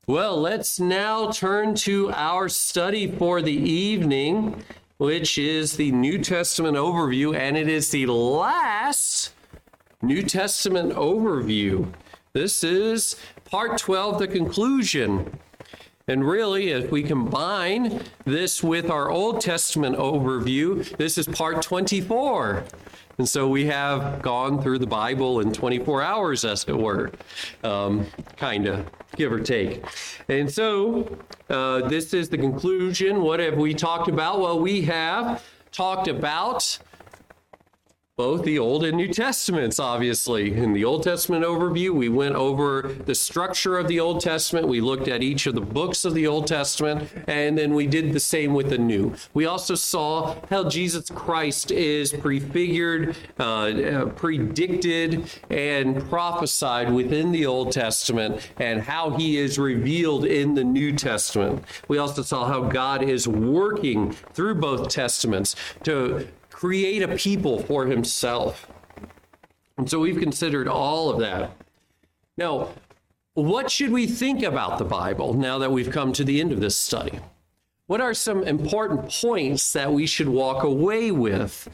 Well, let's now turn to our study for the evening, which is the New Testament overview, and it is the last New Testament overview. This is part 12, the conclusion. And really, if we combine this with our Old Testament overview, this is part 24. And so we have gone through the Bible in 24 hours, as it were, kind of, give or take. And so this is the conclusion. What have we talked about? Well, we have talked about both the Old and New Testaments, obviously. In the Old Testament overview, we went over the structure of the Old Testament. We looked at each of the books of the Old Testament, and then we did the same with the New. We also saw how Jesus Christ is prefigured, predicted, and prophesied within the Old Testament, and how he is revealed in the New Testament. We also saw how God is working through both Testaments to create a people for himself. And so we've considered all of that. Now, what should we think about the Bible now that we've come to the end of this study? What are some important points that we should walk away with,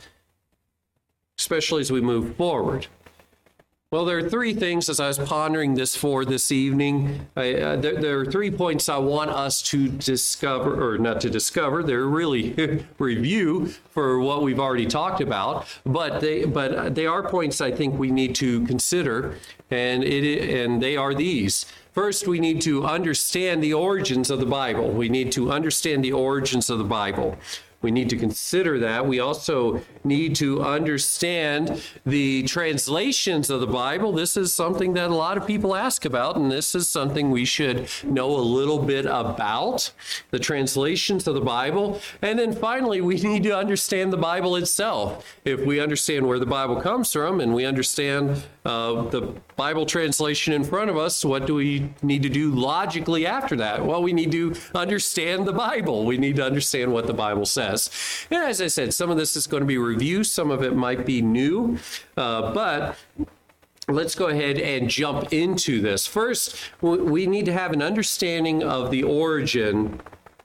especially as we move forward? Well, there are three things as I was pondering this for this evening. There are 3 points I want us to discover, or not to discover, they're really review for what we've already talked about, but they are points I think we need to consider, and they are these. First, we need to understand the origins of the Bible. We need to understand the origins of the Bible. We need to consider that. We also need to understand the translations of the Bible. This is something that a lot of people ask about, and this is something we should know a little bit about, the translations of the Bible. And then finally, we need to understand the Bible itself. If we understand where the Bible comes from and we understand the Bible translation in front of us, what do we need to do logically after that? Well, we need to understand the Bible. We need to understand what the Bible says. And as I said, some of this is going to be review, some of it might be new, but let's go ahead and jump into this. First, we need to have an understanding of the origin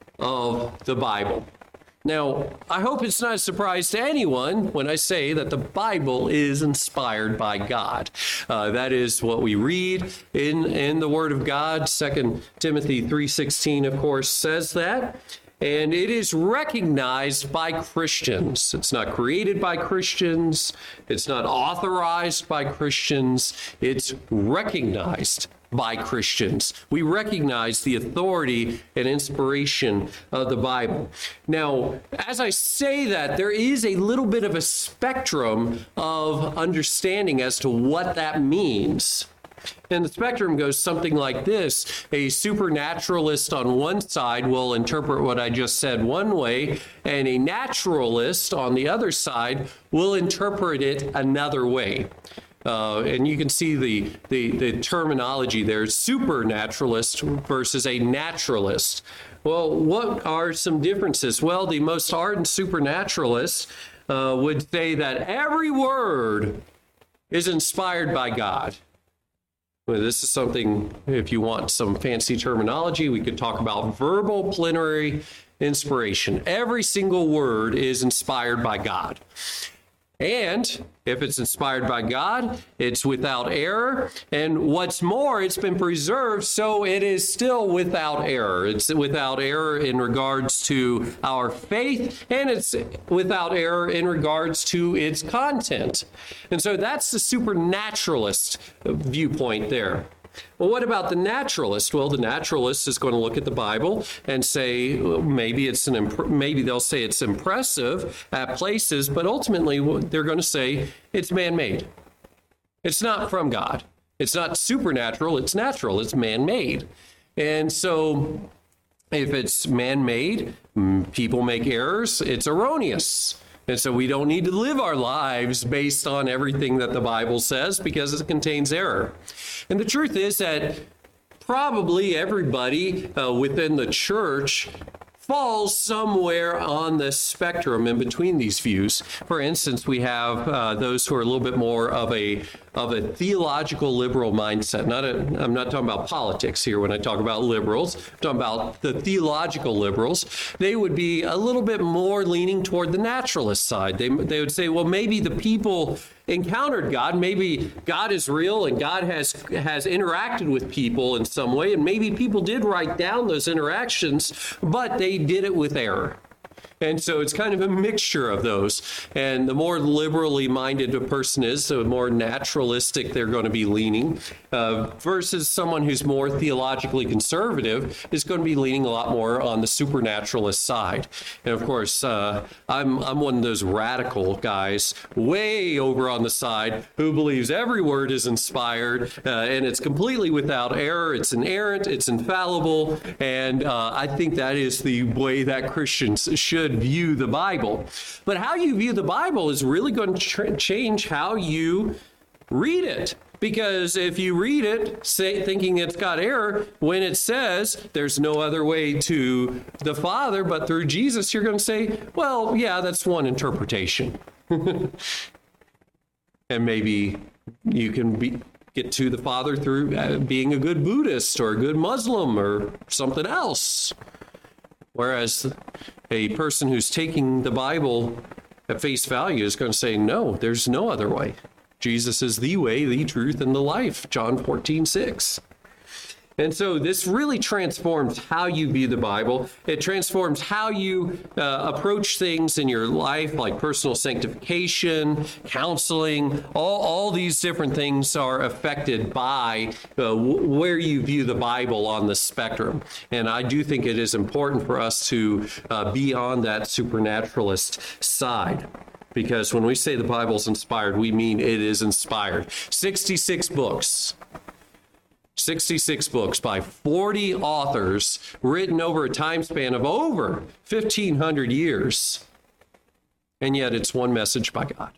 of the Bible. Now, I hope it's not a surprise to anyone when I say that the Bible is inspired by God. That is what we read in the Word of God. 2 Timothy 3:16, of course, says that. And it is recognized by Christians. It's not created by Christians. It's not authorized by Christians. It's recognized by Christians. We recognize the authority and inspiration of the Bible. Now, as I say that, there is a little bit of a spectrum of understanding as to what that means. And the spectrum goes something like this. A supernaturalist on one side will interpret what I just said one way, and a naturalist on the other side will interpret it another way. And you can see the terminology there, supernaturalist versus a naturalist. Well, what are some differences? Well, the most ardent supernaturalist would say that every word is inspired by God. Well, this is something, if you want some fancy terminology, we could talk about verbal plenary inspiration. Every single word is inspired by God. And if it's inspired by God, it's without error. And what's more, it's been preserved, so it is still without error. It's without error in regards to our faith, and it's without error in regards to its content. And so that's the supernaturalist viewpoint there. Well, what about the naturalist? Well, the naturalist is going to look at the Bible and say maybe they'll say it's impressive at places, but ultimately they're going to say it's man-made. It's not from God. It's not supernatural. It's natural. It's man-made. And so if it's man-made, people make errors. It's erroneous. And so we don't need to live our lives based on everything that the Bible says because it contains error. And the truth is that probably everybody within the church falls somewhere on the spectrum in between these views. For instance, we have those who are a little bit more of a of a theological liberal mindset. I'm not talking about politics here when I talk about liberals. I'm talking about the theological liberals. They would be a little bit more leaning toward the naturalist side. They would say, well, maybe the people encountered God. Maybe God is real and God has interacted with people in some way. And maybe people did write down those interactions, but they did it with error. And so it's kind of a mixture of those. And the more liberally minded a person is, the more naturalistic they're going to be leaning, versus someone who's more theologically conservative is going to be leaning a lot more on the supernaturalist side. And of course, I'm one of those radical guys way over on the side who believes every word is inspired and it's completely without error. It's inerrant, it's infallible. And I think that is the way that Christians should view the Bible. But how you view the Bible is really going to change how you read it. Because if you read it, thinking it's got error, when it says there's no other way to the Father but through Jesus, you're going to say, well, yeah, that's one interpretation. And maybe you can get to the Father through being a good Buddhist or a good Muslim or something else. Whereas a person who's taking the Bible at face value is going to say, no, there's no other way. Jesus is the way, the truth, and the life, John 14:6. And so this really transforms how you view the Bible. It transforms how you approach things in your life, like personal sanctification, counseling. All these different things are affected by where you view the Bible on the spectrum. And I do think it is important for us to be on that supernaturalist side. Because when we say the Bible's inspired, we mean it is inspired. 66 books. 66 books by 40 authors written over a time span of over 1,500 years. And yet it's one message by God.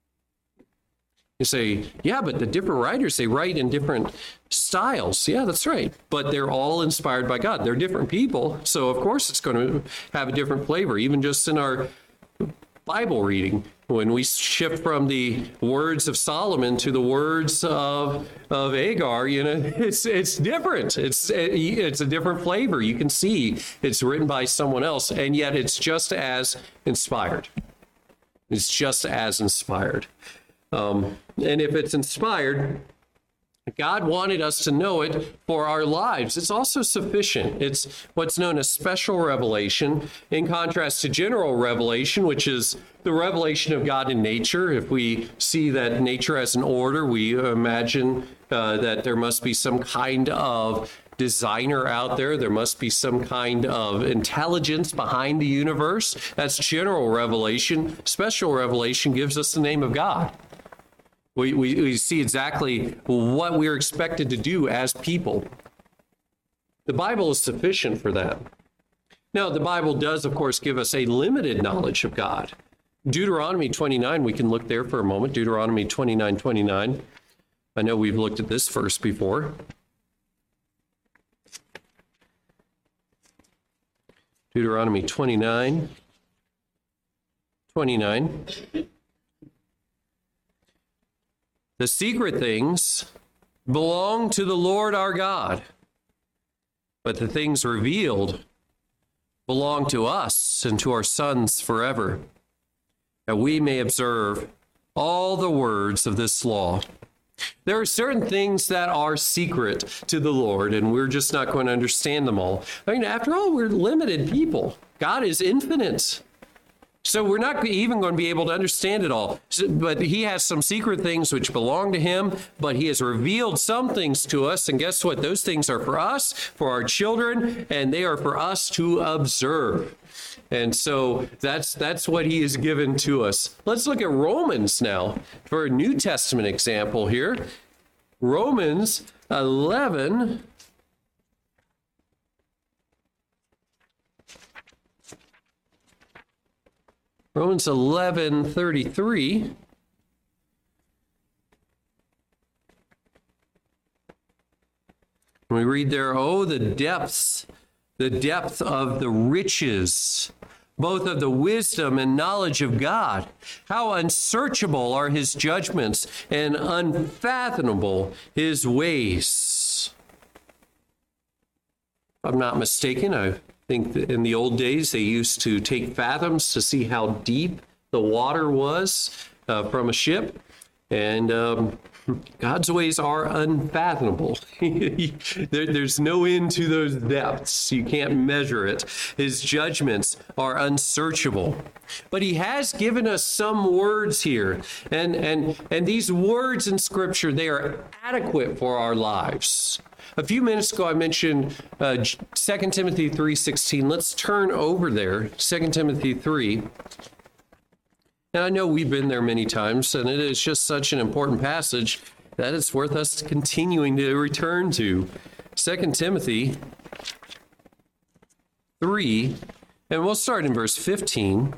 You say, yeah, but the different writers, they write in different styles. Yeah, that's right. But they're all inspired by God. They're different people. So, of course, it's going to have a different flavor, even just in our Bible reading. When we shift from the words of Solomon to the words of Agar, it's different. It's a different flavor. You can see it's written by someone else, and yet it's just as inspired. It's just as inspired. And if it's inspired, God wanted us to know it for our lives. It's also sufficient. It's what's known as special revelation, in contrast to general revelation, which is the revelation of God in nature. If we see that nature has an order, we imagine that there must be some kind of designer out there. There must be some kind of intelligence behind the universe. That's general revelation. Special revelation gives us the name of God. We see exactly what we're expected to do as people. The Bible is sufficient for that. Now, the Bible does, of course, give us a limited knowledge of God. Deuteronomy 29, we can look there for a moment. Deuteronomy 29:29. I know we've looked at this verse before. Deuteronomy 29:29. The secret things belong to the Lord our God, but the things revealed belong to us and to our sons forever, that we may observe all the words of this law. There are certain things that are secret to the Lord, and we're just not going to understand them all. I mean, after all, we're limited people. God is infinite. So we're not even going to be able to understand it all. But he has some secret things which belong to him, but he has revealed some things to us. And guess what? Those things are for us, for our children, and they are for us to observe. And so that's what he has given to us. Let's look at Romans now for a New Testament example here. Romans 11. Romans 11:33. We read there, oh, the depth of the riches both of the wisdom and knowledge of God. How unsearchable are his judgments and unfathomable his ways. If I'm not mistaken, I think that in the old days they used to take fathoms to see how deep the water was from a ship. And God's ways are unfathomable. There's no end to those depths. You can't measure it. His judgments are unsearchable. But he has given us some words here. And these words in Scripture, they are adequate for our lives. A few minutes ago, I mentioned 2 Timothy 3:16. Let's turn over there, 2 Timothy 3. And I know we've been there many times, and it is just such an important passage that it's worth us continuing to return to. 2 Timothy 3, and we'll start in verse 15.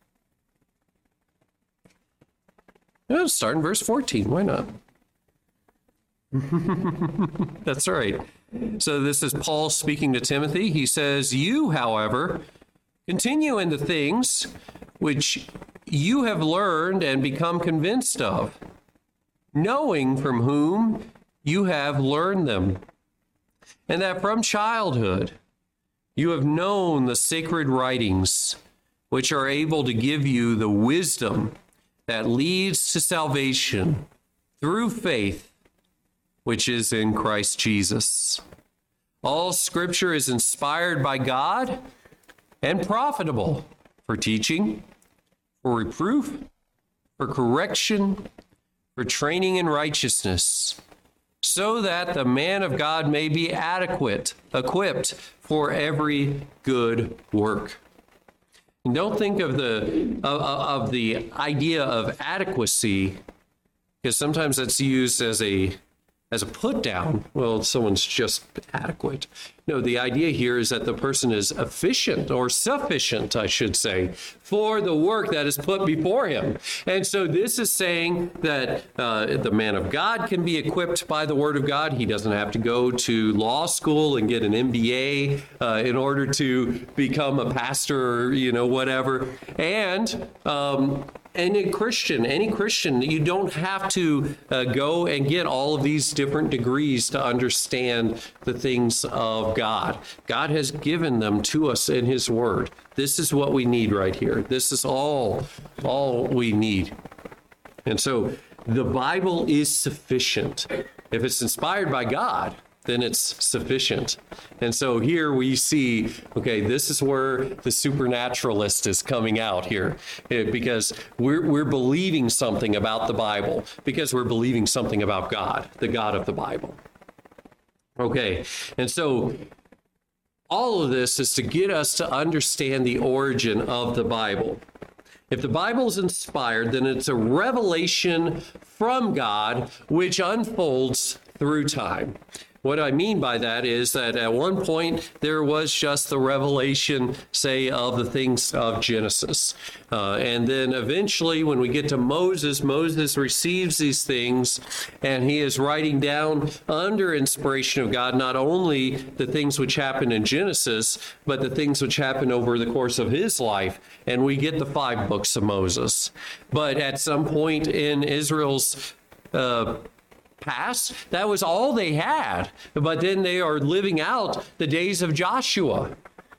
Let's start in verse 14. Why not? That's right. So this is Paul speaking to Timothy. He says, "You, however, continue in the things which you have learned and become convinced of, knowing from whom you have learned them, and that from childhood you have known the sacred writings, which are able to give you the wisdom that leads to salvation through faith, which is in Christ Jesus. All Scripture is inspired by God and profitable for teaching, for reproof, for correction, for training in righteousness, so that the man of God may be adequate, equipped for every good work." And don't think of the idea of adequacy, because sometimes that's used as a put down. Well, someone's just adequate. No, the idea here is that the person is efficient, or sufficient, I should say, for the work that is put before him. And so this is saying that the man of God can be equipped by the word of God. He doesn't have to go to law school and get an MBA in order to become a pastor, or, whatever. And any Christian, you don't have to go and get all of these different degrees to understand the things of God. God has given them to us in his word. This is what we need right here. This is all we need. And so the Bible is sufficient. If it's inspired by God, then it's sufficient. And so here we see, okay, this is where the supernaturalist is coming out here, because we're believing something about the Bible, because we're believing something about God, the God of the Bible. Okay, and so all of this is to get us to understand the origin of the Bible. If the Bible is inspired, then it's a revelation from God which unfolds through time. What I mean by that is that at one point there was just the revelation, say, of the things of Genesis. And then eventually when we get to Moses receives these things, and he is writing down under inspiration of God not only the things which happen in Genesis, but the things which happen over the course of his life. And we get the 5 books of Moses. But at some point in Israel's past, that was all they had. But then they are living out the days of Joshua.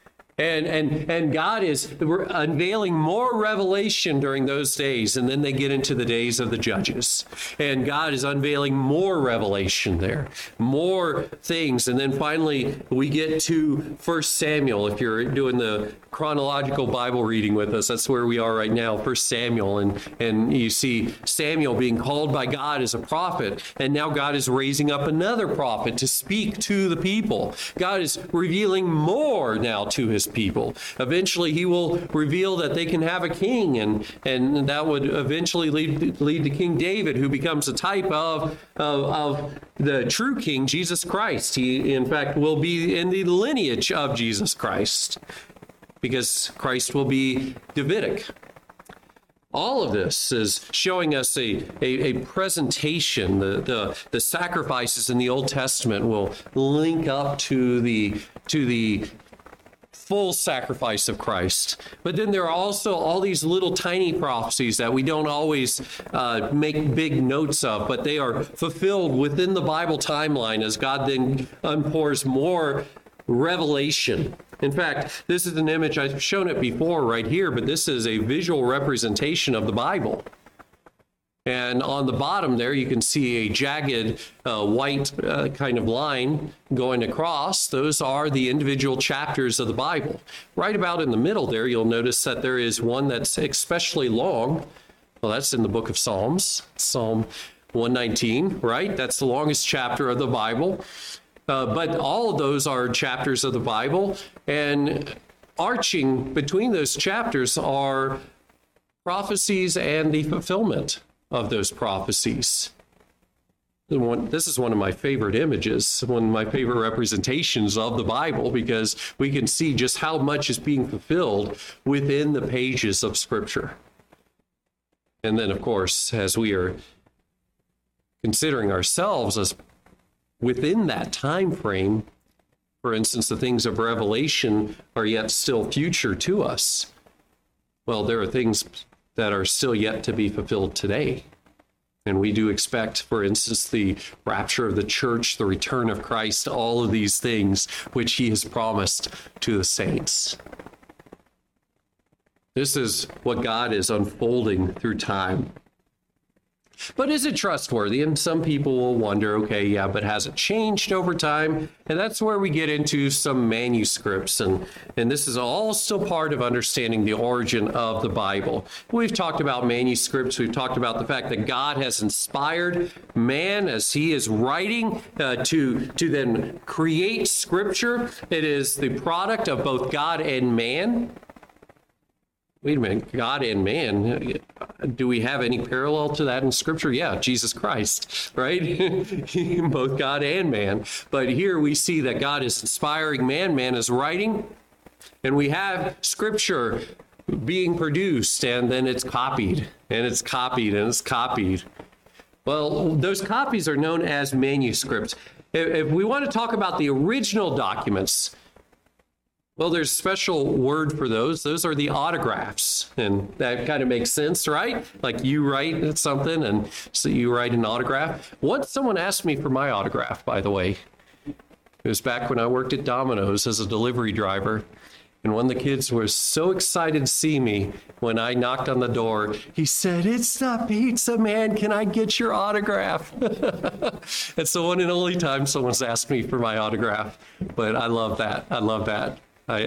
And God is unveiling more revelation during those days, and then they get into the days of the judges. And God is unveiling more revelation there, more things. And then finally, we get to 1 Samuel. If you're doing the chronological Bible reading with us, that's where we are right now, 1 Samuel. And you see Samuel being called by God as a prophet, and now God is raising up another prophet to speak to the people. God is revealing more now to his people. Eventually, he will reveal that they can have a king, and that would eventually lead to King David, who becomes a type of the true king, Jesus Christ. He, in fact, will be in the lineage of Jesus Christ, because Christ will be Davidic. All of this is showing us a presentation. The sacrifices in the Old Testament will link up to the full sacrifice of Christ. But then there are also all these little tiny prophecies that we don't always make big notes of, but they are fulfilled within the Bible timeline as God then pours more revelation. In fact, this is an image, I've shown it before right here, but this is a visual representation of the Bible. And on the bottom there, you can see a jagged white kind of line going across. Those are the individual chapters of the Bible. Right about in the middle there, you'll notice that there is one that's especially long. Well, that's in the book of Psalms, Psalm 119, right? That's the longest chapter of the Bible. But all of those are chapters of the Bible. And arching between those chapters are prophecies and the fulfillment of those prophecies. This is one of my favorite images, one of my favorite representations of the Bible, because we can see just how much is being fulfilled within the pages of Scripture. And then, of course, as we are considering ourselves as within that time frame, for instance, the things of Revelation are yet still future to us. Well, there are things that are still yet to be fulfilled today. And we do expect, for instance, the rapture of the church, the return of Christ, all of these things which he has promised to the saints. This is what God is unfolding through time. But is it trustworthy? And some people will wonder, okay, yeah, but has it changed over time? And that's where we get into some manuscripts. And this is all still part of understanding the origin of the Bible. We've talked about manuscripts. We've talked about the fact that God has inspired man as he is writing to then create Scripture. It is the product of both God and man. Wait a minute, God and man, do we have any parallel to that in Scripture? Yeah, Jesus Christ, right? Both God and man. But here we see that God is inspiring man, man is writing, and we have Scripture being produced, and then it's copied, and it's copied, and it's copied. Well, those copies are known as manuscripts. If we want to talk about the original documents, well, there's a special word for those. Those are the autographs. And that kind of makes sense, right? Like you write something and so you write an autograph. Once someone asked me for my autograph, by the way. It was back when I worked at Domino's as a delivery driver. And one of the kids was so excited to see me when I knocked on the door. He said, "It's the pizza man. Can I get your autograph?" It's the one and only time someone's asked me for my autograph. But I love that. I love that.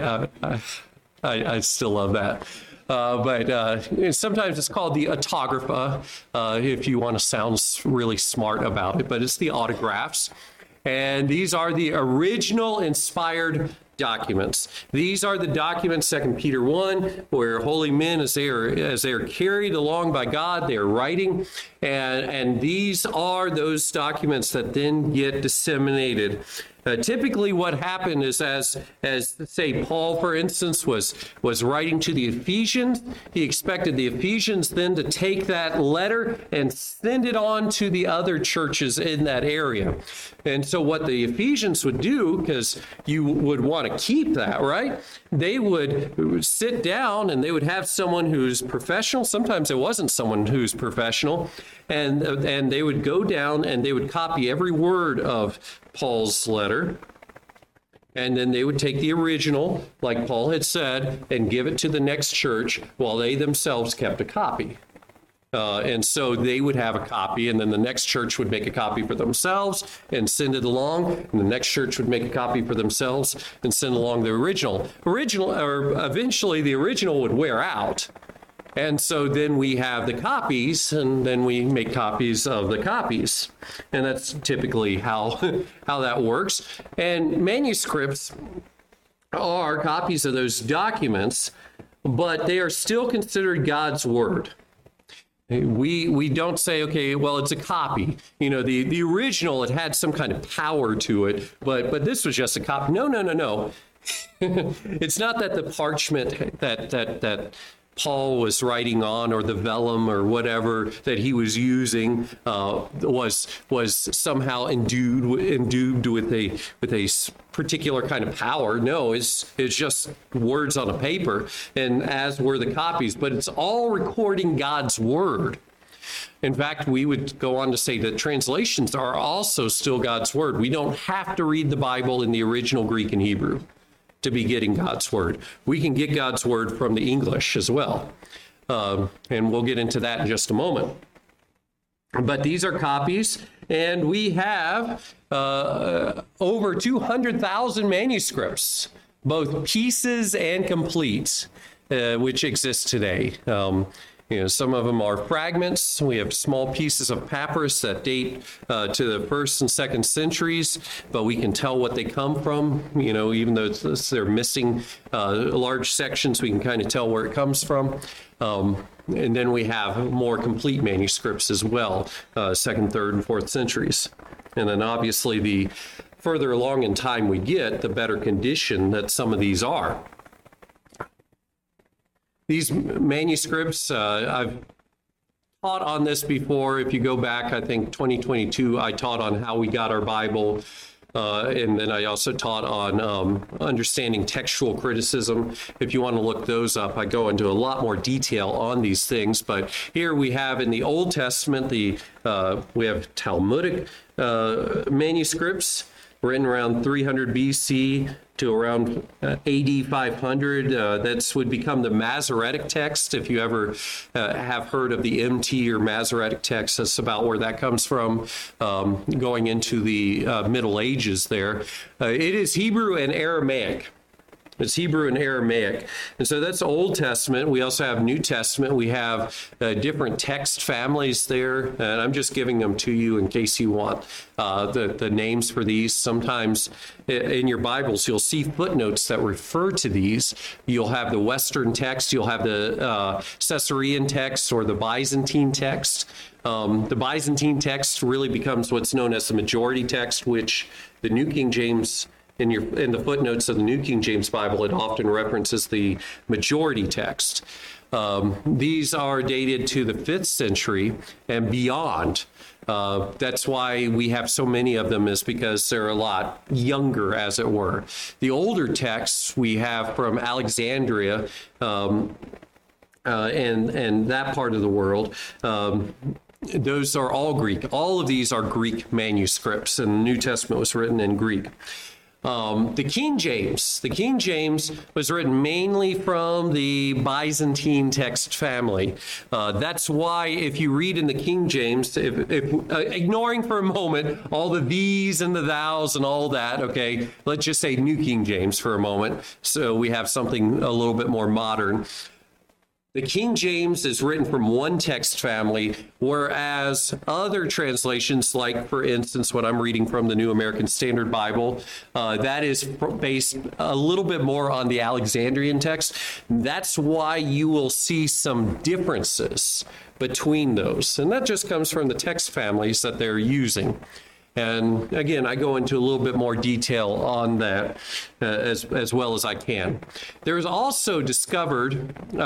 I still love that. But sometimes it's called the autographa, if you want to sound really smart about it, but it's the autographs. And these are the original inspired documents. These are the documents, 2 Peter 1, where holy men, as they are carried along by God, they are writing. And these are those documents that then get disseminated. Typically what happened is as say Paul, for instance, was writing to the Ephesians, he expected the Ephesians then to take that letter and send it on to the other churches in that area. And so what the Ephesians would do, because you would want to keep that, right? They would sit down and they would have someone who's professional. Sometimes it wasn't someone who's professional. And they would go down and they would copy every word of Paul's letter. And then they would take the original, like Paul had said, and give it to the next church while they themselves kept a copy. And so they would have a copy, and then the next church would make a copy for themselves and send it along, and the next church would make a copy for themselves and send along the original. Or eventually the original would wear out. And so then we have the copies, and then we make copies of the copies. And that's typically how that works. And manuscripts are copies of those documents, but they are still considered God's word. We don't say, okay, well, it's a copy. You know, the original, it had some kind of power to it, but this was just a copy. No. It's not that the parchment that Paul was writing on, or the vellum or whatever that he was using was somehow endued with a particular kind of power. No, it's just words on a paper, and as were the copies, but it's all recording God's word. In fact, we would go on to say that translations are also still God's word. We don't have to read the Bible in the original Greek and Hebrew to be getting God's word. We can get God's word from the English as well. And we'll get into that in just a moment. But these are copies, and we have over 200,000 manuscripts, both pieces and complete, which exist today. Some of them are fragments. We have small pieces of papyrus that date to the 1st and 2nd centuries, but we can tell what they come from. Even though they're missing large sections, we can kind of tell where it comes from. And then we have more complete manuscripts as well, 2nd, 3rd, and 4th centuries. And then obviously the further along in time we get, the better condition that some of these are. These manuscripts, I've taught on this before. If you go back, I think 2022, I taught on how we got our Bible. And then I also taught on understanding textual criticism. If you want to look those up, I go into a lot more detail on these things. But here we have in the Old Testament, we have Talmudic manuscripts written around 300 BC to around AD 500. That would become the Masoretic text. If you ever have heard of the MT or Masoretic text, that's about where that comes from, going into the Middle Ages there. It is Hebrew and Aramaic. It's Hebrew and Aramaic. And so that's Old Testament. We also have New Testament. We have different text families there. And I'm just giving them to you in case you want the names for these. Sometimes in your Bibles, you'll see footnotes that refer to these. You'll have the Western text. You'll have the Caesarean text or the Byzantine text. The Byzantine text really becomes what's known as the majority text, which the New King James, in the footnotes of the New King James Bible, it often references the majority text. These are dated to the 5th century and beyond. That's why we have so many of them, is because they're a lot younger, as it were. The older texts we have from Alexandria and that part of the world. Those are all Greek. All of these are Greek manuscripts, and the New Testament was written in Greek. The King James was written mainly from the Byzantine text family. That's why if you read in the King James, if ignoring for a moment all the these and the thous and all that, okay, let's just say New King James for a moment, so we have something a little bit more modern. The King James is written from one text family, whereas other translations, like, for instance, what I'm reading from the New American Standard Bible, that is based a little bit more on the Alexandrian text. That's why you will see some differences between those. And that just comes from the text families that they're using. And again, I go into a little bit more detail on that as well as I can. There was also discovered in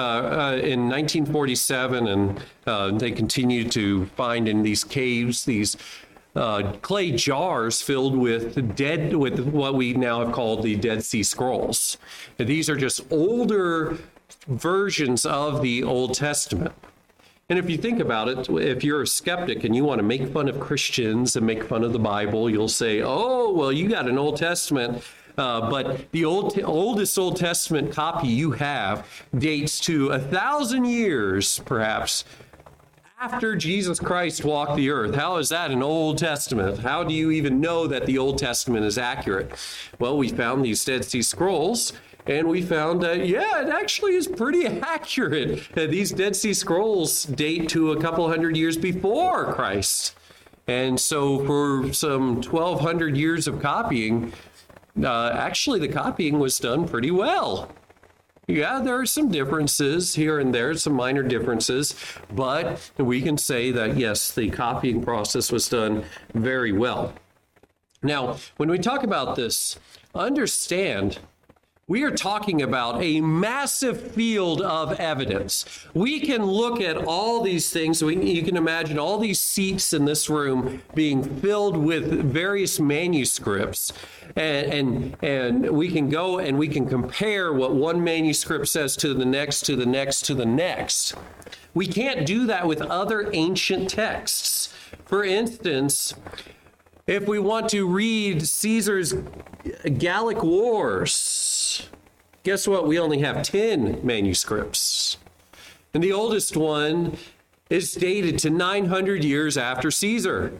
1947, and they continue to find in these caves these clay jars filled with what we now have called the Dead Sea Scrolls. And these are just older versions of the Old Testament. And if you think about it, if you're a skeptic and you want to make fun of Christians and make fun of the Bible, you'll say, oh, well, you got an Old Testament, but the oldest Old Testament copy you have dates to 1,000 years, perhaps, after Jesus Christ walked the earth. How is that an Old Testament? How do you even know that the Old Testament is accurate? Well, we found these Dead Sea Scrolls, and we found that, yeah, it actually is pretty accurate. These Dead Sea Scrolls date to a couple hundred years before Christ. And so for some 1,200 years of copying, actually the copying was done pretty well. Yeah, there are some differences here and there, some minor differences, but we can say that, yes, the copying process was done very well. Now, when we talk about this, understand We are talking about a massive field of evidence. We can look at all these things. You can imagine all these seats in this room being filled with various manuscripts. And we can go and we can compare what one manuscript says to the next, to the next, to the next. We can't do that with other ancient texts. For instance, if we want to read Caesar's Gallic Wars, guess what? We only have 10 manuscripts. And the oldest one is dated to 900 years after Caesar.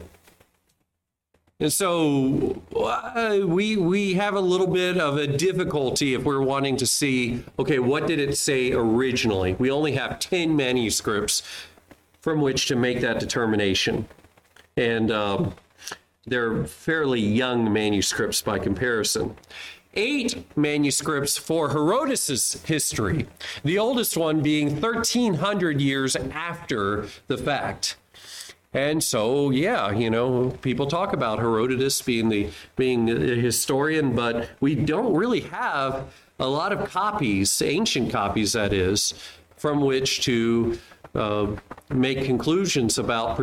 And so we have a little bit of a difficulty if we're wanting to see, okay, what did it say originally? We only have 10 manuscripts from which to make that determination. And they're fairly young manuscripts by comparison. 8 manuscripts for Herodotus' history, the oldest one being 1,300 years after the fact. And so, yeah, people talk about Herodotus being the historian, but we don't really have a lot of copies, ancient copies that is, from which to make conclusions about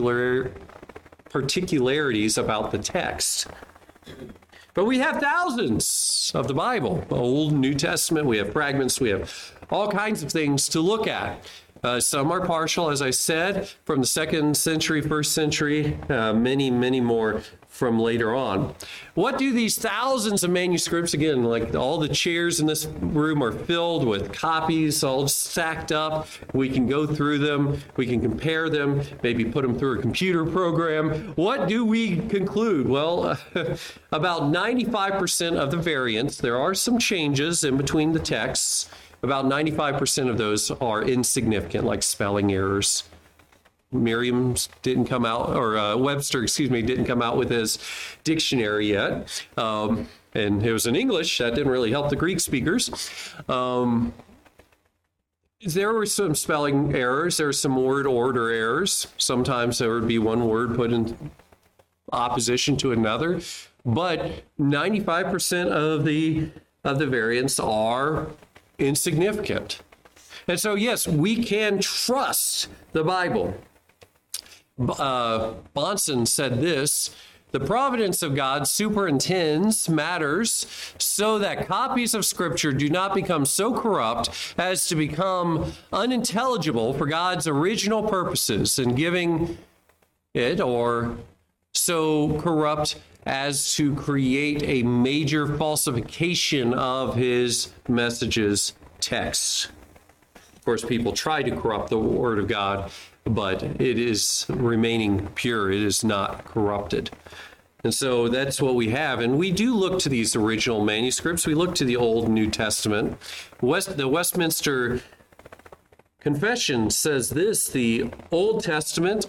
particularities about the text. But we have thousands of the Bible, Old, New Testament. We have fragments. We have all kinds of things to look at. Some are partial, as I said, from the 2nd century, 1st century, many, many more from later on. What do these thousands of manuscripts, again, like all the chairs in this room are filled with copies, all stacked up. We can go through them. We can compare them, maybe put them through a computer program. What do we conclude? Well, about 95% of the variants, there are some changes in between the texts. About 95% of those are insignificant, like spelling errors. Merriam's didn't come out, or Webster, didn't come out with his dictionary yet. And it was in English. That didn't really help the Greek speakers. There were some spelling errors. There were some word order errors. Sometimes there would be one word put in opposition to another. But 95% of the variants are insignificant. And so, yes, we can trust the Bible. Bahnsen said this: the providence of God superintends matters so that copies of Scripture do not become so corrupt as to become unintelligible for God's original purposes in giving it, or so corrupt as to create a major falsification of his message's text. Of course, people try to corrupt the Word of God, but it is remaining pure. It is not corrupted. And so that's what we have. And we do look to these original manuscripts. We look to the Old and New Testament. The Westminster Confession says this: the Old Testament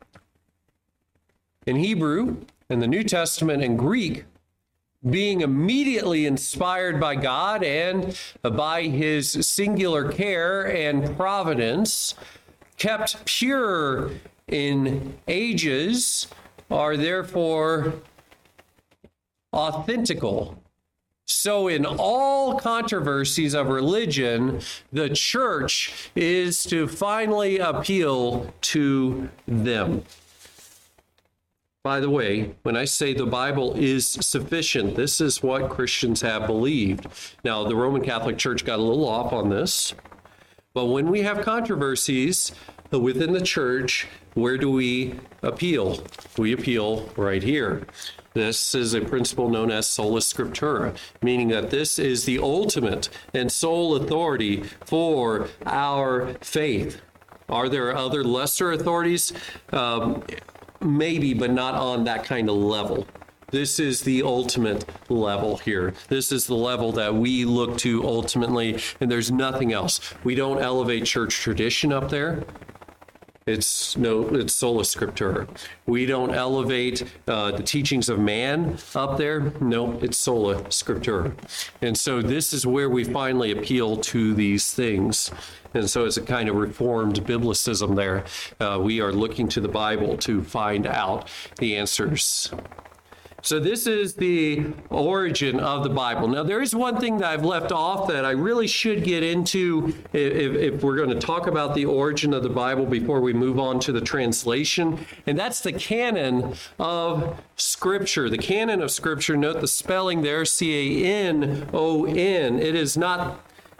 in Hebrew and the New Testament in Greek, being immediately inspired by God and by his singular care and providence, kept pure in ages, are therefore authentical. So in all controversies of religion, the church is to finally appeal to them. By the way, when I say the Bible is sufficient, this is what Christians have believed. Now, the Roman Catholic Church got a little off on this, but when we have controversies within the church, where do we appeal? We appeal right here. This is a principle known as sola scriptura, meaning that this is the ultimate and sole authority for our faith. Are there other lesser authorities? Maybe, but not on that kind of level. This is the ultimate level here. This is the level that we look to ultimately, and there's nothing else. We don't elevate church tradition up there. It's sola scriptura. We don't elevate the teachings of man up there. No, it's sola scriptura. And so this is where we finally appeal to these things. And so it's a kind of reformed biblicism there. We are looking to the Bible to find out the answers. So this is the origin of the Bible. Now, there is one thing that I've left off that I really should get into if we're going to talk about the origin of the Bible before we move on to the translation, and that's the canon of Scripture. The canon of Scripture, note the spelling there, C-A-N-O-N. It is not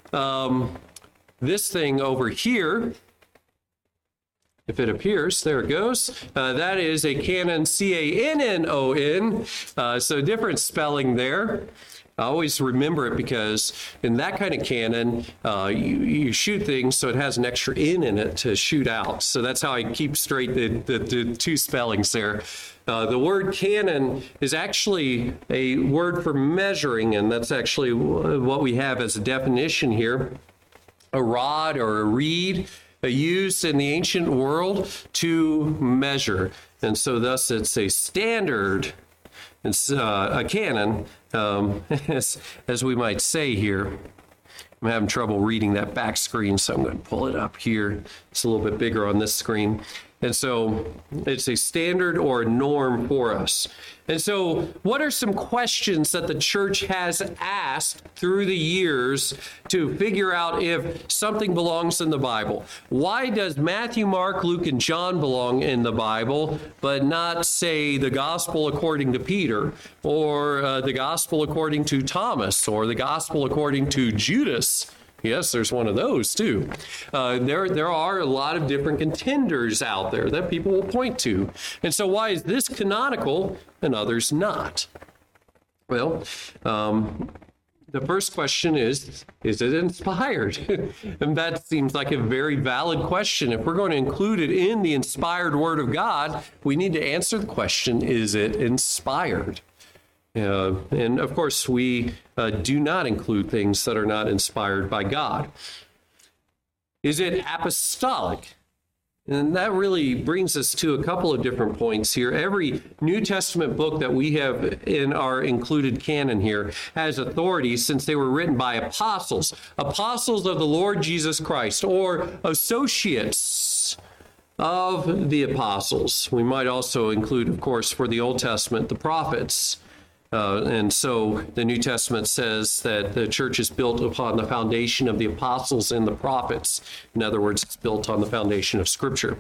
this thing over here. If it appears, there it goes. That is a canon, C-A-N-N-O-N. So different spelling there. I always remember it because in that kind of canon, you shoot things so it has an extra N in it to shoot out. So that's how I keep straight the two spellings there. The word canon is actually a word for measuring, and that's actually what we have as a definition here. A rod or a reed used in the ancient world to measure. And so thus it's a standard, it's a canon, as we might say here. I'm having trouble reading that back screen, so I'm going to pull it up here. It's a little bit bigger on this screen. And so it's a standard or a norm for us. And so what are some questions that the church has asked through the years to figure out if something belongs in the Bible? Why does Matthew, Mark, Luke, and John belong in the Bible, but not, say, the gospel according to Peter, or the gospel according to Thomas, or the gospel according to Judas? Yes, there's one of those too. There are a lot of different contenders out there that people will point to. And so why is this canonical and others not? Well, the first question is it inspired? And that seems like a very valid question. If we're going to include it in the inspired Word of God, we need to answer the question, is it inspired? And of course, we do not include things that are not inspired by God. Is it apostolic? And that really brings us to a couple of different points here. Every New Testament book that we have in our included canon here has authority since they were written by apostles of the Lord Jesus Christ, or associates of the apostles. We might also include, of course, for the Old Testament, the prophets. And so the New Testament says that the church is built upon the foundation of the apostles and the prophets. In other words, it's built on the foundation of Scripture.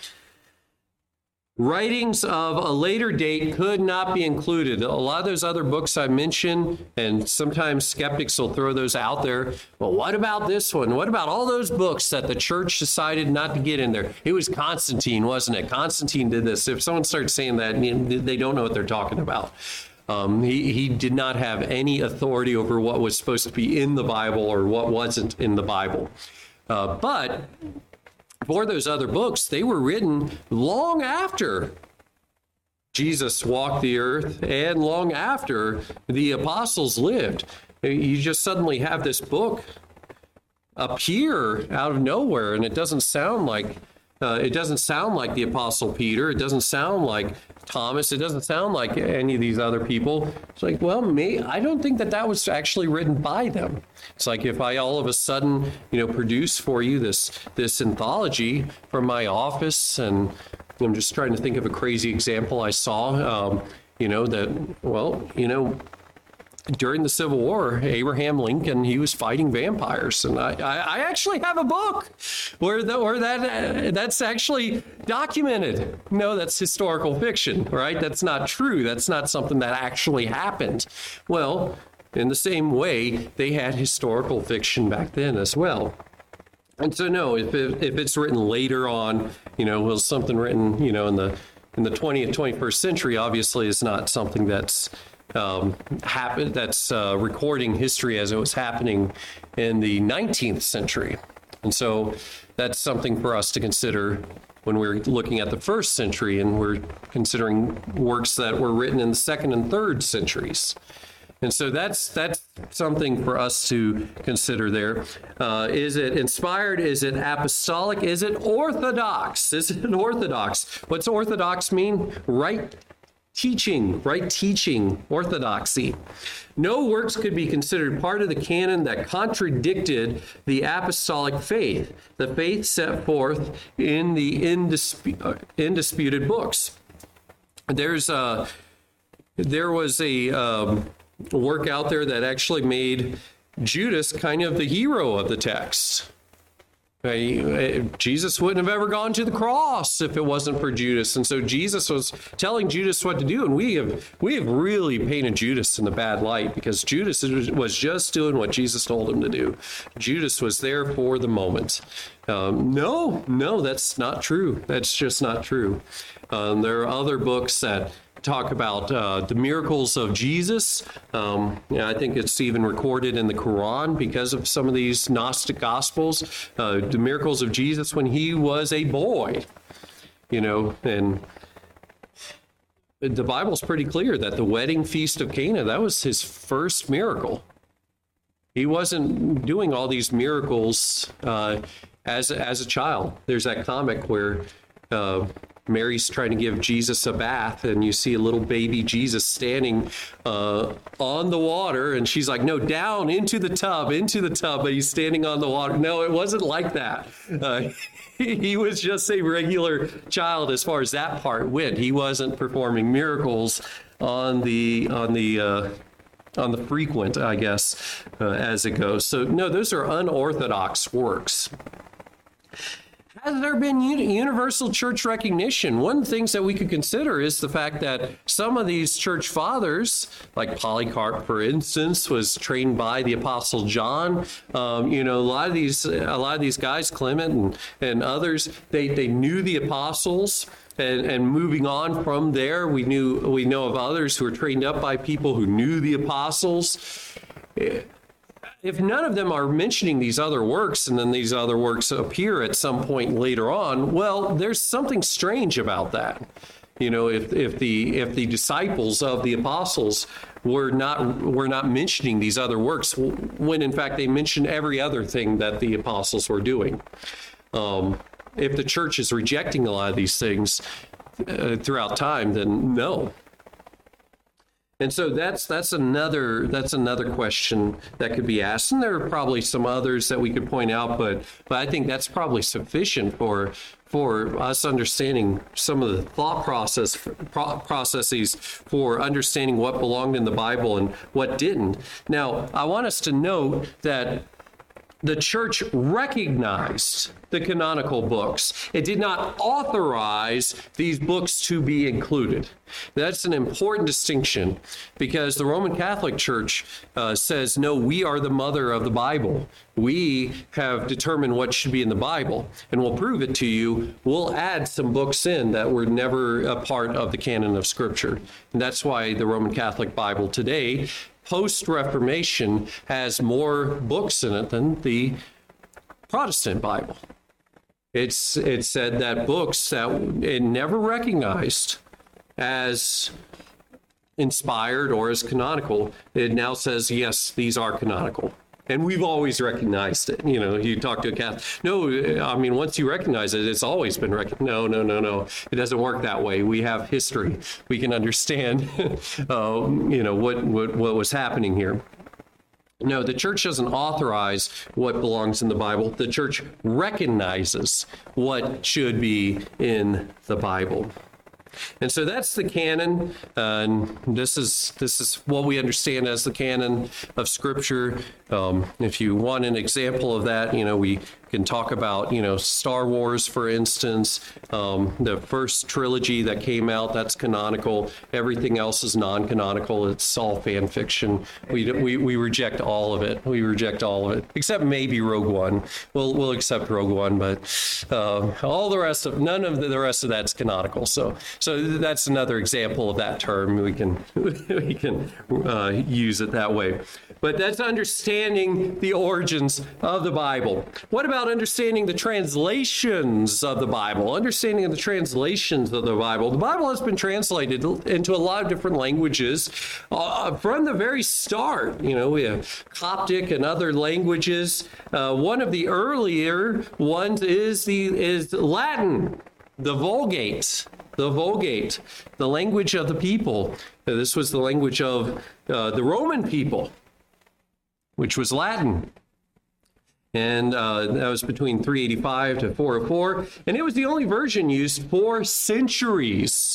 Writings of a later date could not be included. A lot of those other books I mentioned, and sometimes skeptics will throw those out there. Well, what about this one? What about all those books that the church decided not to get in there? It was Constantine, wasn't it? Constantine did this. If someone starts saying that, they don't know what they're talking about. He did not have any authority over what was supposed to be in the Bible or what wasn't in the Bible. But for those other books, they were written long after Jesus walked the earth and long after the apostles lived. You just suddenly have this book appear out of nowhere, and it doesn't sound like the Apostle Peter. It doesn't sound like Thomas. It doesn't sound like any of these other people. It's like, well, I don't think that was actually written by them. It's like if I all of a sudden, produce for you this anthology from my office, and I'm just trying to think of a crazy example I saw, during the Civil War, Abraham Lincoln, he was fighting vampires. And I actually have a book where that's actually documented. No, that's historical fiction, right? That's not true. That's not something that actually happened. Well, in the same way, they had historical fiction back then as well. And so, no, if it's written later on, was something written, in the 20th, 21st century, obviously is not something that's recording history as it was happening in the 19th century. And so that's something for us to consider when we're looking at the first century and we're considering works that were written in the second and third centuries. And so that's something for us to consider there. Is it inspired? Is it apostolic? Is it orthodox? Is it orthodox? What's orthodox mean? Right teaching, orthodoxy. No works could be considered part of the canon that contradicted the apostolic faith, the faith set forth in the indisputed books. There's there was a work out there that actually made Judas kind of the hero of the text. Jesus wouldn't have ever gone to the cross if it wasn't for Judas. And so Jesus was telling Judas what to do. And we have really painted Judas in the bad light, because Judas was just doing what Jesus told him to do. Judas was there for the moment. No, that's not true. That's just not true. There are other books that talk about the miracles of Jesus. I think it's even recorded in the Quran because of some of these Gnostic Gospels, the miracles of Jesus when he was a boy, and the Bible's pretty clear that the wedding feast of Cana, that was his first miracle. He wasn't doing all these miracles as a child. There's that comic where Mary's trying to give Jesus a bath, and you see a little baby Jesus standing on the water, and she's like, no, down into the tub, but he's standing on the water. No, it wasn't like that. He was just a regular child as far as that part went. He wasn't performing miracles on the frequent, I guess, as it goes. So no, those are unorthodox works. Has there been universal church recognition? One of the things that we could consider is the fact that some of these church fathers, like Polycarp, for instance, was trained by the Apostle John. A lot of these guys, Clement and others, they knew the apostles. And moving on from there, we know of others who were trained up by people who knew the apostles. If none of them are mentioning these other works, and then these other works appear at some point later on, well, there's something strange about that. If the disciples of the apostles were not mentioning these other works, when in fact they mentioned every other thing that the apostles were doing. If the church is rejecting a lot of these things throughout time, then no. And so that's another question that could be asked, and there are probably some others that we could point out, but I think that's probably sufficient for us understanding some of the thought processes for understanding what belonged in the Bible and what didn't. Now, I want us to note that the church recognized the canonical books. It did not authorize these books to be included. That's an important distinction, because the Roman Catholic Church says, no, we are the mother of the Bible. We have determined what should be in the Bible, and we'll prove it to you. We'll add some books in that were never a part of the canon of Scripture. And that's why the Roman Catholic Bible today, post-Reformation, has more books in it than the Protestant Bible. It's said that books that it never recognized as inspired or as canonical, it now says, yes, these are canonical. And we've always recognized it. You talk to a Catholic. No, I mean, once you recognize it, it's always been recognized. No. It doesn't work that way. We have history. We can understand, what was happening here. No, the church doesn't authorize what belongs in the Bible. The church recognizes what should be in the Bible. And so that's the canon. And this is what we understand as the canon of Scripture. If you want an example of that, we can talk about, Star Wars, for instance, the first trilogy that came out, that's canonical. Everything else is non-canonical. It's all fan fiction. We reject all of it. We reject all of it, except maybe Rogue One. We'll accept Rogue One, but none of the rest of that's canonical. So that's another example of that term. We can use it that way. But that's understanding the origins of the Bible. What about understanding the translations of the Bible? Understanding of the translations of the Bible. The Bible has been translated into a lot of different languages from the very start. We have Coptic and other languages. One of the earlier ones is Latin, the Vulgate. The Vulgate, the language of the people. This was the language of the Roman people, which was Latin. And that was between 385 to 404. And it was the only version used for centuries.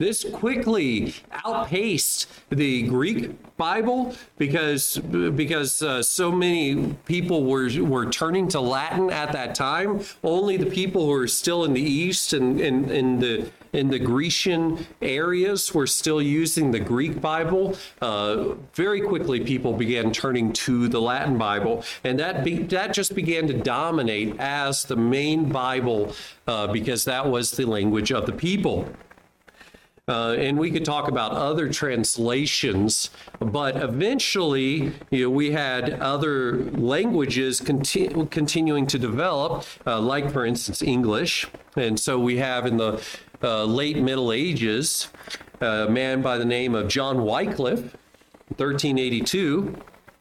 This quickly outpaced the Greek Bible because so many people were turning to Latin at that time. Only the people who were still in the East and in the Grecian areas were still using the Greek Bible. Very quickly, people began turning to the Latin Bible, and that just began to dominate as the main Bible because that was the language of the people. And we could talk about other translations, but eventually, we had other languages continuing to develop, like, for instance, English. And so we have in the late Middle Ages a man by the name of John Wycliffe, 1382.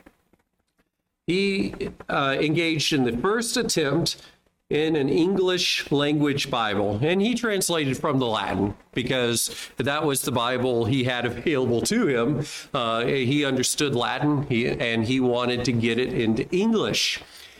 He engaged in the first attempt in an English language Bible, and he translated from the Latin because that was the Bible he had available to him. He understood Latin, and he wanted to get it into English.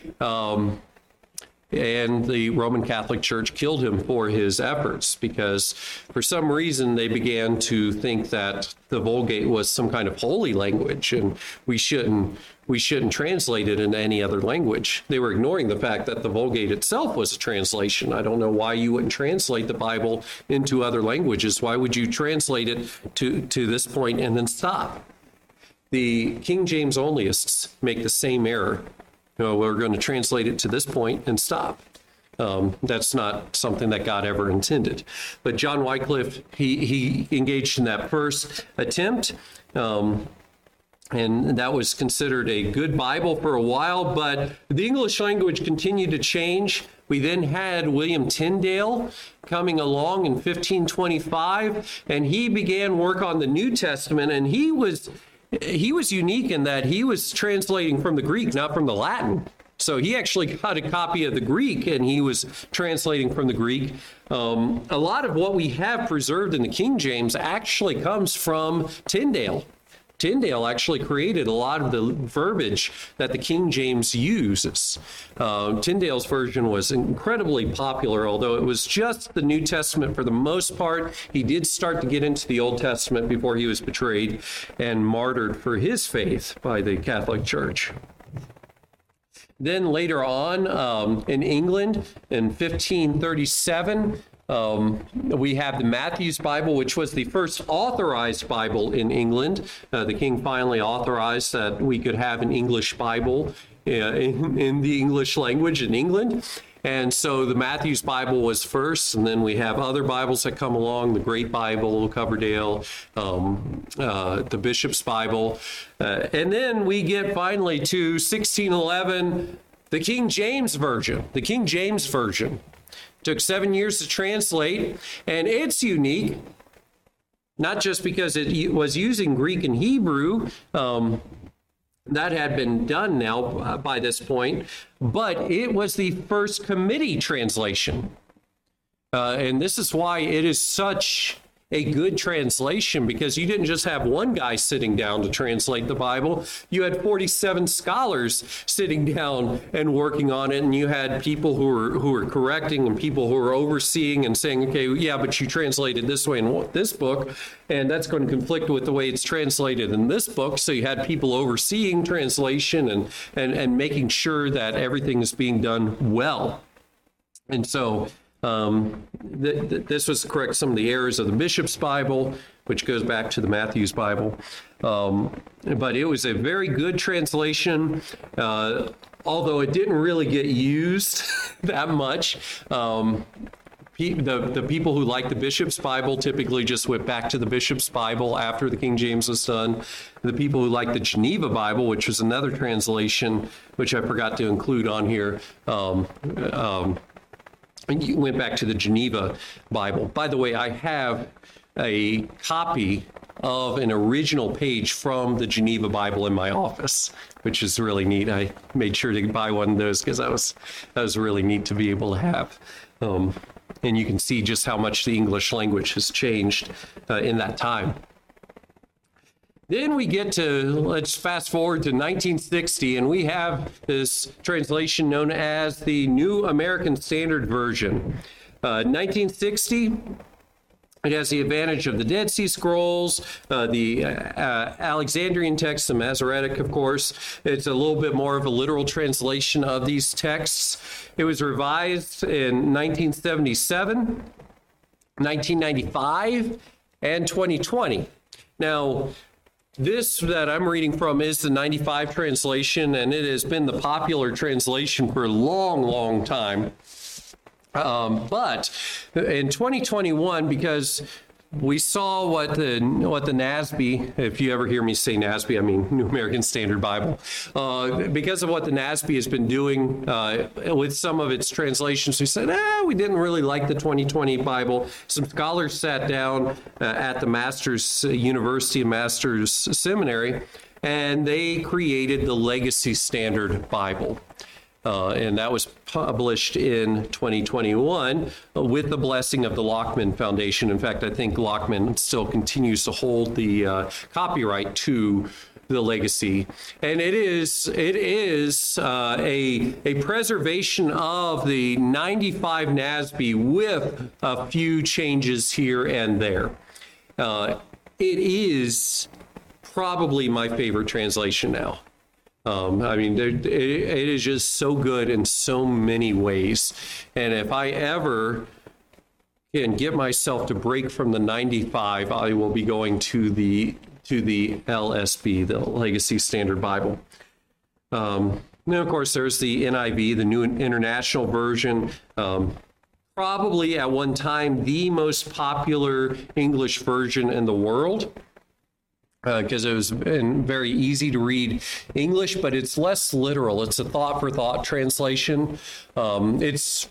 And the Roman Catholic Church killed him for his efforts because for some reason they began to think that the Vulgate was some kind of holy language and we shouldn't translate it into any other language. They were ignoring the fact that the Vulgate itself was a translation. I don't know why you wouldn't translate the Bible into other languages. Why would you translate it to this point and then stop? The King James onlyists make the same error. We're going to translate it to this point and stop. That's not something that God ever intended. But John Wycliffe, he engaged in that first attempt, and that was considered a good Bible for a while, but the English language continued to change. We then had William Tyndale coming along in 1525, and he began work on the New Testament, and he was unique in that he was translating from the Greek, not from the Latin. So he actually got a copy of the Greek, and he was translating from the Greek. A lot of what we have preserved in the King James actually comes from Tyndale. Tyndale actually created a lot of the verbiage that the King James uses. Tyndale's version was incredibly popular, although it was just the New Testament for the most part. He did start to get into the Old Testament before he was betrayed and martyred for his faith by the Catholic Church. Then later on, in England, in 1537, we have the Matthew's Bible, which was the first authorized Bible in England. The king finally authorized that we could have an English Bible in the English language in England. And so the Matthew's Bible was first, and then we have other Bibles that come along, the Great Bible, Coverdale, the Bishop's Bible. And then we get finally to 1611, the King James Version. The King James Version took 7 years to translate, and it's unique, not just because it was using Greek and Hebrew, that had been done now by this point, but it was the first committee translation. And this is why it is such a good translation, because you didn't just have one guy sitting down to translate the Bible. You had 47 scholars sitting down and working on it, and you had people who were correcting and people who were overseeing and saying, okay, yeah, but you translated this way in this book, and that's going to conflict with the way it's translated in this book. So you had people overseeing translation and making sure that everything is being done well. And so this was to correct some of the errors of the Bishop's Bible, which goes back to the Matthew's Bible. But it was a very good translation, although it didn't really get used that much. The people who like the Bishop's Bible typically just went back to the Bishop's Bible after the King James was done. The people who like the Geneva Bible, which was another translation, which I forgot to include on here, and you went back to the Geneva Bible. By the way, I have a copy of an original page from the Geneva Bible in my office, which is really neat. I made sure to buy one of those because that was really neat to be able to have. And you can see just how much the English language has changed in that time. Then we get to, let's fast forward to 1960, and we have this translation known as the New American Standard Version. 1960, It has the advantage of the Dead Sea Scrolls, the Alexandrian text, the Masoretic, of course. It's a little bit more of a literal translation of these texts. It was revised in 1977, 1995, and 2020. Now, this that I'm reading from is the 95 translation, and it has been the popular translation for a long, long time. But in 2021, because we saw what the NASB, if you ever hear me say NASB, I mean New American Standard Bible, because of what the NASB has been doing with some of its translations, we said, we didn't really like the 2020 Bible. Some scholars sat down at the Masters University and Masters Seminary, and they created the Legacy Standard Bible. And that was published in 2021 with the blessing of the Lockman Foundation. In fact, I think Lockman still continues to hold the copyright to the Legacy. And it is a preservation of the 95 NASB with a few changes here and there. It is probably my favorite translation now. I mean, it is just so good in so many ways. And if I ever can get myself to break from the 95, I will be going to the LSB, the Legacy Standard Bible. Then, of course, there's the NIV, the New International Version. Probably at one time the most popular English version in the world. Because it was very easy to read English, but it's less literal. It's a thought-for-thought translation. It's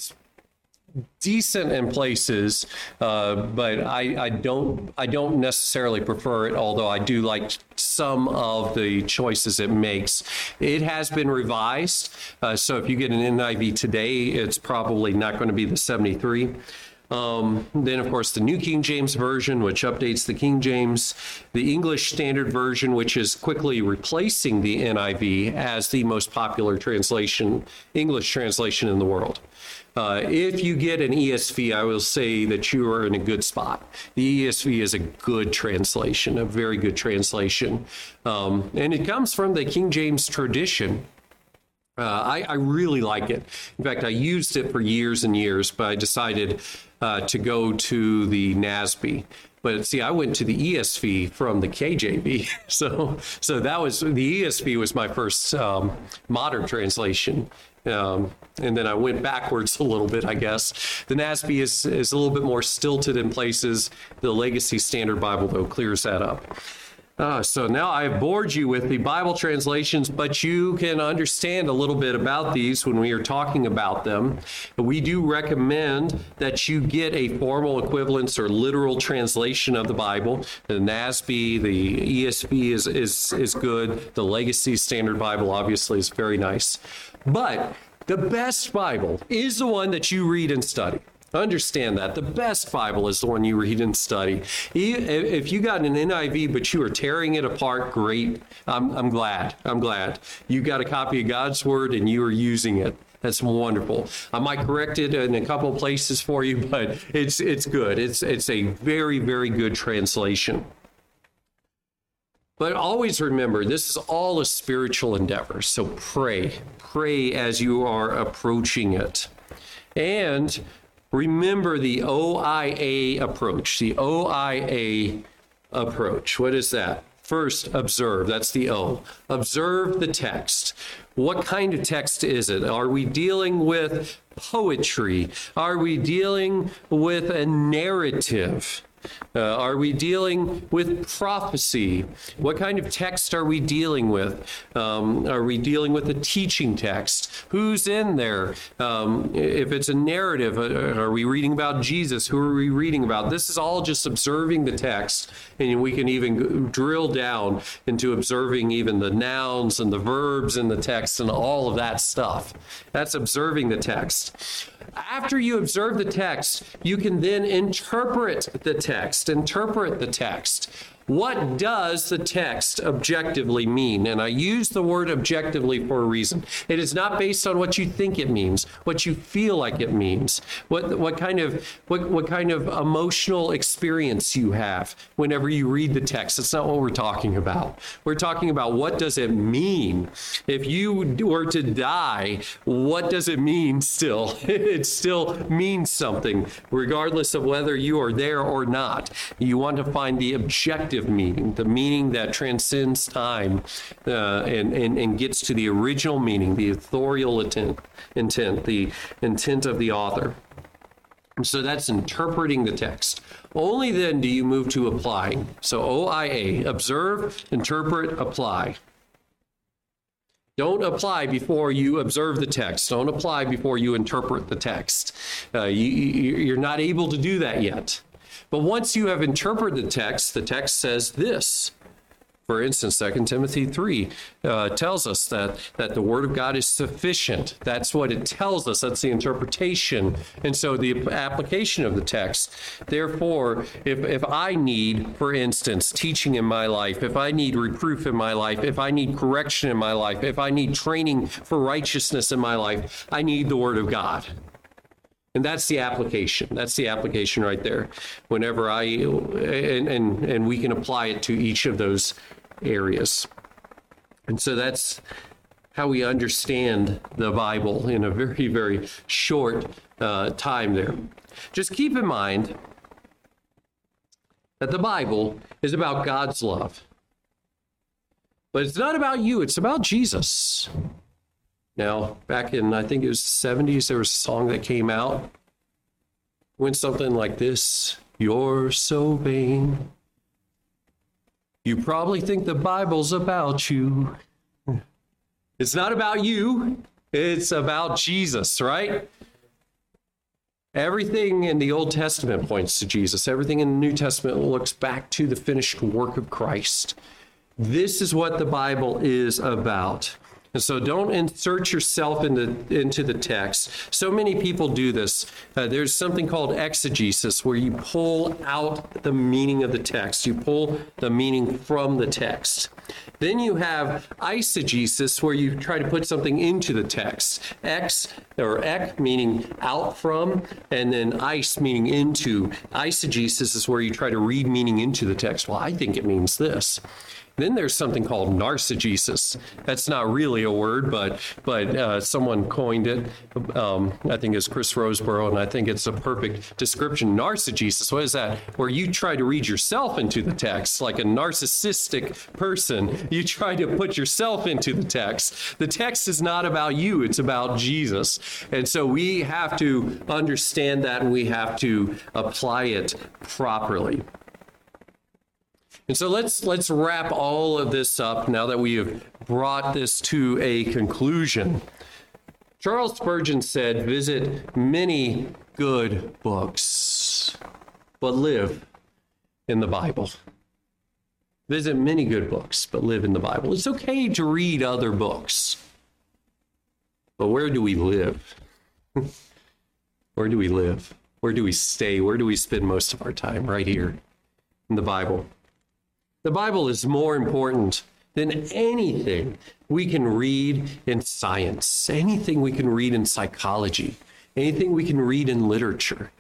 decent in places, but I don't necessarily prefer it. Although I do like some of the choices it makes. It has been revised, so if you get an NIV today, it's probably not going to be the 73. Then, of course, the New King James Version, which updates the King James, the English Standard Version, which is quickly replacing the NIV as the most popular translation, English translation in the world. If you get an ESV, I will say that you are in a good spot. The ESV is a good translation, a very good translation. And it comes from the King James tradition. I really like it. In fact, I used it for years and years, but I decided to go to the NASB. But see, I went to the ESV from the KJV. So that was, the ESV was my first modern translation. And then I went backwards a little bit, I guess. The NASB is a little bit more stilted in places. The Legacy Standard Bible, though, clears that up. So now I've bored you with the Bible translations, but you can understand a little bit about these when we are talking about them. We do recommend that you get a formal equivalence or literal translation of the Bible. The NASB, the ESV is good. The Legacy Standard Bible obviously is very nice. But the best Bible is the one that you read and study. Understand that. The best Bible is the one you read and study. If you got an NIV, but you are tearing it apart, great. I'm glad. You got a copy of God's Word and you are using it. That's wonderful. I might correct it in a couple of places for you, but it's good. It's a very, very good translation. But always remember, this is all a spiritual endeavor. So pray as you are approaching it. And remember the OIA approach. The OIA approach. What is that? First, observe. That's the O. Observe the text. What kind of text is it? Are we dealing with poetry? Are we dealing with a narrative? Are we dealing with prophecy? What kind of text are we dealing with? Are we dealing with a teaching text? Who's in there? If it's a narrative, are we reading about Jesus? Who are we reading about? This is all just observing the text, and we can even drill down into observing even the nouns and the verbs in the text and all of that stuff. That's observing the text. After you observe the text, you can then interpret the text. What does the text objectively mean? And I use the word objectively for a reason. It is not based on what you think it means, what you feel like it means, what kind of emotional experience you have whenever you read the text. That's not what we're talking about. We're talking about, what does it mean? If you were to die, what does it mean still? It still means something, regardless of whether you are there or not. You want to find the objective meaning, the meaning that transcends time and gets to the original meaning, the authorial intent, the intent of the author. So that's interpreting the text. Only then do you move to applying. So OIA, observe, interpret, apply. Don't apply before you observe the text. Don't apply before you interpret the text. You're not able to do that yet. But once you have interpreted the text says this. For instance, 2 Timothy 3 tells us that the word of God is sufficient. That's what it tells us. That's the interpretation. And so the application of the text. Therefore, if I need, for instance, teaching in my life, if I need reproof in my life, if I need correction in my life, if I need training for righteousness in my life, I need the word of God. And that's the application. That's the application right there. Whenever and we can apply it to each of those areas. And so that's how we understand the Bible in a very, very short time there. Just keep in mind that the Bible is about God's love. But it's not about you, it's about Jesus. Now, back in, I think it was the 70s, there was a song that came out. Went something like this: "You're so vain. You probably think the Bible's about you." It's not about you. It's about Jesus, right? Everything in the Old Testament points to Jesus. Everything in the New Testament looks back to the finished work of Christ. This is what the Bible is about. And so don't insert yourself into the text. So many people do this. There's something called exegesis, where you pull out the meaning of the text. You pull the meaning from the text. Then you have eisegesis, where you try to put something into the text. Ek meaning out from, and then eis meaning into. Eisegesis is where you try to read meaning into the text. Well, I think it means this. Then there's something called narcigesis. That's not really a word, but someone coined it. I think it's Chris Roseborough, and I think it's a perfect description. Narcigesis, what is that? Where you try to read yourself into the text, like a narcissistic person. You try to put yourself into the text. The text is not about you, it's about Jesus. And so we have to understand that, and we have to apply it properly. And so let's wrap all of this up now that we have brought this to a conclusion. Charles Spurgeon said, "Visit many good books, but live in the Bible." Visit many good books, but live in the Bible. It's okay to read other books, but where do we live? Where do we live? Where do we stay? Where do we spend most of our time? Right here in the Bible. The Bible is more important than anything we can read in science, anything we can read in psychology, anything we can read in literature,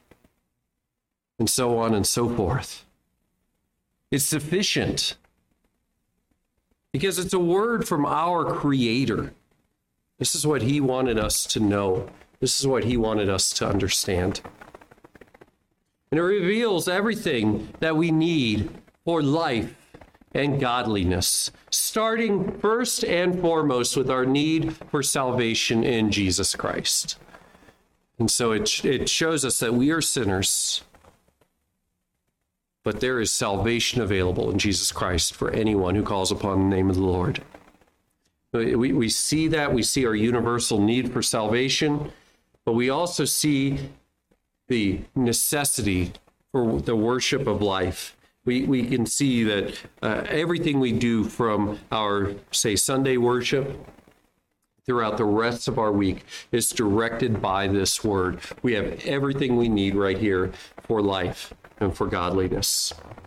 and so on and so forth. It's sufficient because it's a word from our Creator. This is what He wanted us to know. This is what He wanted us to understand. And it reveals everything that we need for life and godliness, starting first and foremost with our need for salvation in Jesus Christ. And so it shows us that we are sinners, but there is salvation available in Jesus Christ for anyone who calls upon the name of the Lord. We see that. We see our universal need for salvation, but we also see the necessity for the worship of life. We can see that everything we do from our, say, Sunday worship throughout the rest of our week is directed by this word. We have everything we need right here for life and for godliness.